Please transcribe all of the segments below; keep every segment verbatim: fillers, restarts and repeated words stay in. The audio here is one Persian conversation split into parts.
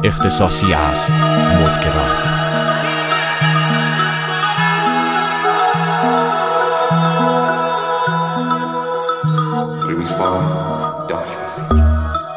اختصاصی از مدگراف. Remix by Dark Music.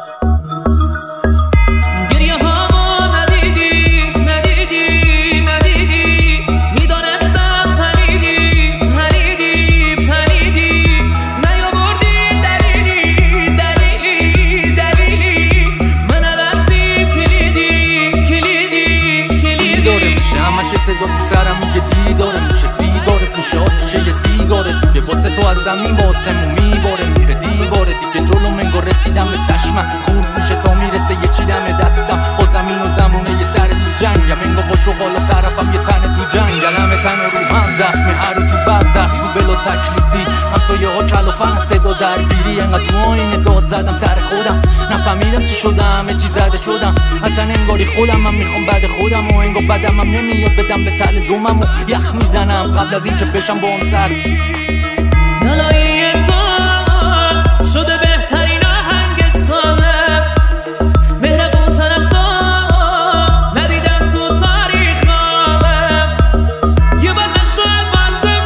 سرم میگه دیداره میشه سیگاره پوشه آتیشه یه سیگاره یه واسه تو از زمین با آسمون میباره میره دیواره دیگه جلو منگو رسیدم به چشمم خور میشه تا میرسه یه چیدم دستم با زمین و زمونه یه سر تو جنگ منگو با شغالا طرفم یه تن تو جنگ همه تن رو هم زخمی هر تو بر زخمی بلا تکلیفی همسایه ها کلافن صدا درگیری انقدر تو آینه داد زدم سر خودم نفهمیدم چی شدم همه چی زده شدم اصلا انگاری خودم من میخوام بعد خودم و انگار بدم هم نمیاد بدم به تل دومم و یخ میزنم قبل از اینکه بشم با هم سر نالایی تو شده بهترین آهنگ سالم مهربون تر از تو ندیدم تو تاریخم یه بار نشاید باشم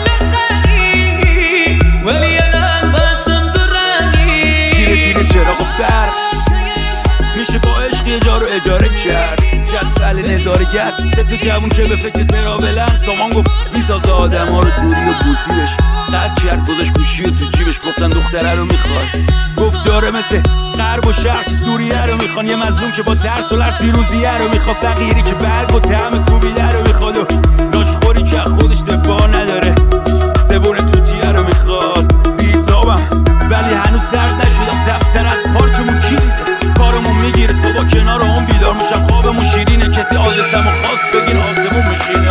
بخری ولی الان باشم درنی تیره تیره چراغ و برق میشه با عشق یه جا رو اجاره کرد جدول نظارگر سه تا جوون که به فکر تراولن سامان گفت میسازه آدم ها رو دوری و بوسیدش قد کرد گذاشت گوشی و تو جیبش گفتن دختره رو میخواد گفت داره مثل غرب و شرق سوریه رو میخوان یه مظلوم که با ترس و لرز پیروزیه رو میخواد فقیری که برگ و طعم کوبیده رو میخواد و ناشخوری که خودش دفاع نداره زبون توتیه رو میخواد بیتابم ولی هنوز سرد نشدم سخت‌تر از پارکمون کی دیده کارمون میگیره صبح کنار اون بیدار میشم خوابمون شیرینه کسی آدرسمو خواست بگین آسمون میشینه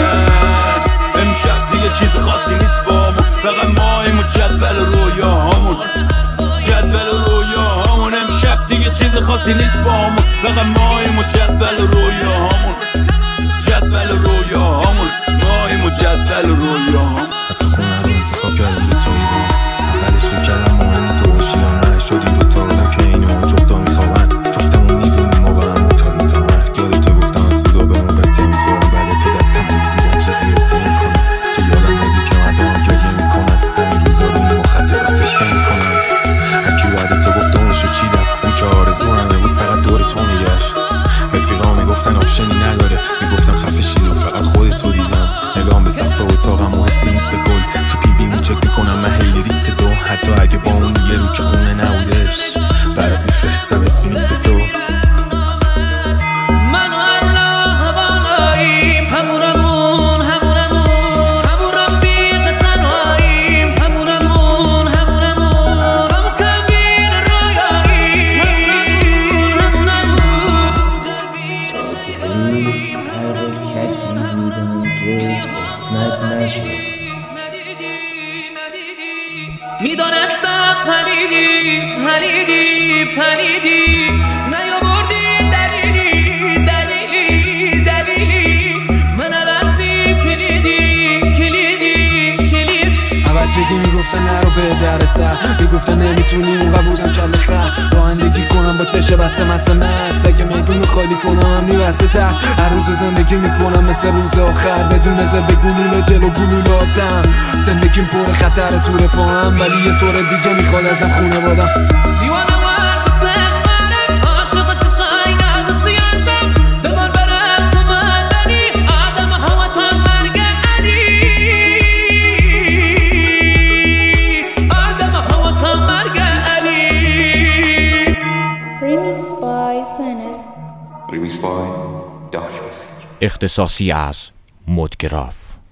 امشب دیگه چیز خاصی نیست بامون فقط ماییم و جدول رویاهامون جدول رویاهامون امشب دیگه چیز خاصی نیست بامون فقط ماییم و جدول رویاهامون جدول رویاهامون ماییم و جدول رویاهامون حتی خونه رو انتخاب کردم دوتایی با اولش رو کردم مهم تو باشی یا نه شد این دوتا رو که اینو جفتا میخوابن جفتمون میدونیم ما با هم متادیم تا مرگ یاد تو گفتم از سودا به اون قطعه میخورم بله تو دستم میگیرن چیزی حسه میکنم تو یادم ندی که مردم گریه میکنن همین روزا رو این مخدر سکته میکنم هرکی بعد تو گفتمشو چیدم اون که آرزو همه بود فقط دور تو میگشت رفیقا میگفتن آپشنی نداره میگفتم خفشی و فقط خودتو دیدم نگام به سقف اتاقم و حسی نیست به کل تو پیوی چک میکنم من هیلی ریکس تو حتی اگه با اون یه رو که خونه نبودش برات میفرستم اسمی نیکس تو من و الله بالاییم همونمون همونمون همون رفیق تنهاییم همونمون همونمون همون کبیر رویاییم همونمون همونمون ساکری هر کسی بودم که اسمت نشد میدانستم پریدی پریدی پریدی نیاوردی دلیلی دلیلی دلیلی من عوضتی کلیدی کلیدی کلید اول چگی میگفتن نرو به در سر میگفتن نمیتونی اون قبولم کل خر رانندگی کنم با بشه بسته مثل مست اگه میدونو خالی کنم هم میبسته تخت هر روز زندگی میکنم مثل روز آخر بدون زده گلوله جلو گلولاتم زندگیم پر خطر تو رفاهم ولی یه طور دیگه میخواد ازم خونه بادم دیوانه ورد سش برم عاشق چشای نرد سیاشم ببار برم تو مدنی آدم هوا تا مرگ علی آدم هوا تا مرگ علی Remix by Sener. Remix by Dark Music. اختصاصی از مدگراف.